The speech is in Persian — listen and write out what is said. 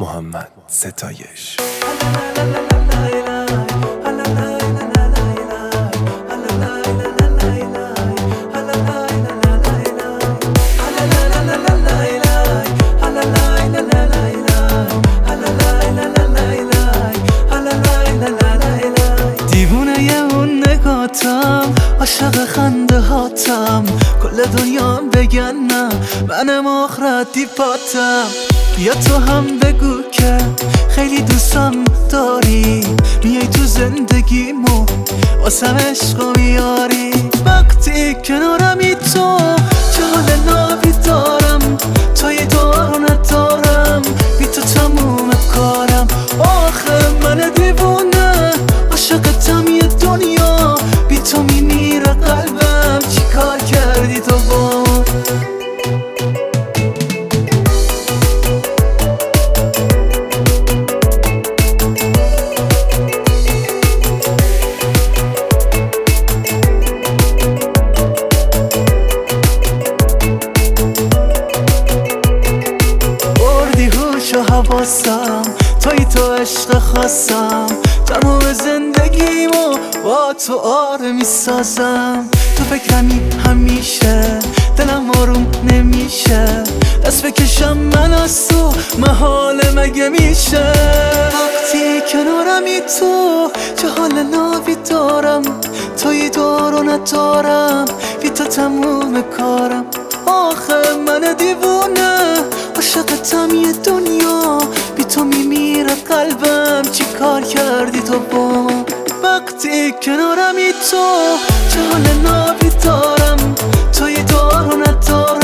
محمد ستایش. دیوونه اون نگاتم، عاشق خنده هاتم، کل دنیا بگن نه منم آخرت دیپاتم. بیا تو هم بگو که خیلی دوستم داری، میای تو زندگیمو واسم عشقو میاری. وقتی کنارمی تو چه حال نابی دارم، توی دارو ندارم، بی تو تموم کارم. آخه من دیوونه عاشقتم یه دنیا، بی تو میمیره قلبم، چی کار کردی تو با و حواسم، توی تو عشق خاصم، تمام زندگیمو با تو آره میسازم. تو فکرمی همیشه، دلم آروم نمیشه، دست بکشم من از تو محاله مگه میشه. وقتی کنارمی تو چه حال نابی دارم، توی دارو ندارم، بی تو تموم کارم. آخه من دیوونه عاشقتم یه دنیا، بی تو میمیره قلبم، چی کار کردی تو با وقتی کنارمی تو چه حال نابی دارم، توی دارو ندارم،